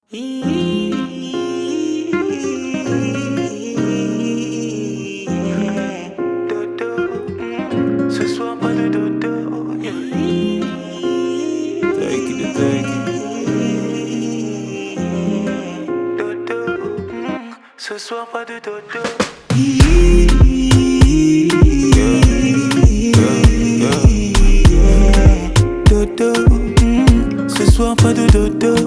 Dodo, ce soir pas de dodo. Take it, dodo, ce soir pas de dodo. Dodo, ce soir pas de dodo.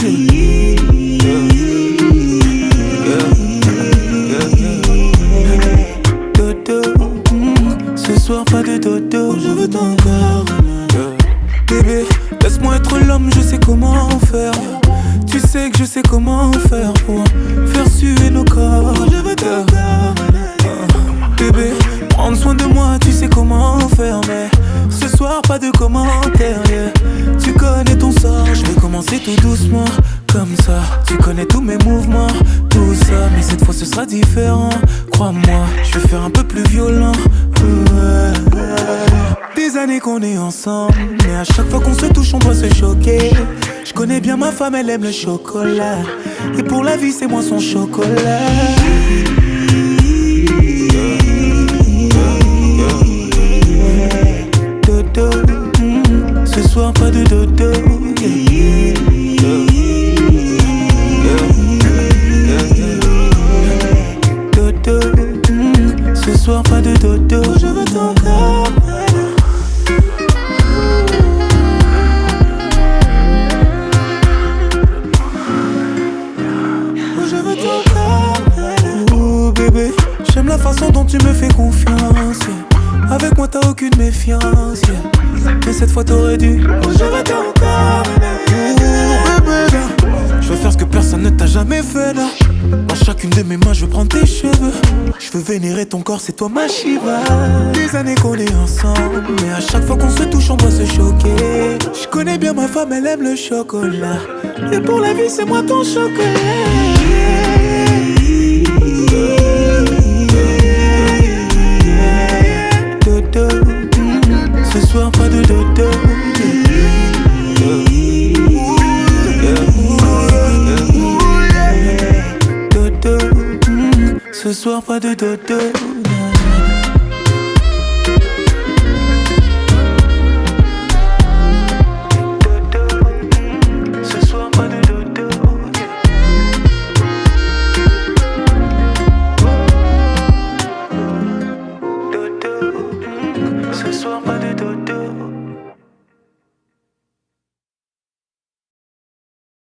Dodo, ce soir pas de dodo. Je veux ton corps. Bébé, laisse-moi être l'homme, je sais comment faire. Tu sais que je sais comment faire pour faire suer nos corps. Je veux ton corps. Bébé, prendre soin de moi, tu sais comment faire. Mais ce soir pas de commentaires, yeah. Tu connais ton sort, je vais commencer tout doucement. Comme ça, tu connais tous mes mouvements, tout ça. Mais cette fois ce sera différent, crois-moi, je vais faire un peu plus violent. Des années qu'on est ensemble, mais à chaque fois qu'on se touche on doit se choquer. Je connais bien ma femme, elle aime le chocolat. Et pour la vie c'est moi son chocolat. Dodo, ce soir pas de dodo. Dodo, ce soir pas de dodo. Je veux ton corps. Je veux ton corps. Oh bébé, j'aime la façon dont tu me fais confiance, yeah. Avec moi t'as aucune méfiance, yeah. Mais cette fois t'aurais dû. Oh je veux ton corps. Oh bébé, je veux faire ce que personne ne t'a jamais fait là. Dans chacune de mes mains je veux prendre tes cheveux. Je veux vénérer ton corps, c'est toi ma Shiva. Des années qu'on est ensemble, mais à chaque fois qu'on se touche on doit se choquer. Je connais bien ma femme, elle aime le chocolat. Et pour la vie c'est moi ton chocolat. Dodo, ce soir pas de dodo. Dodo, ce soir pas de dodo.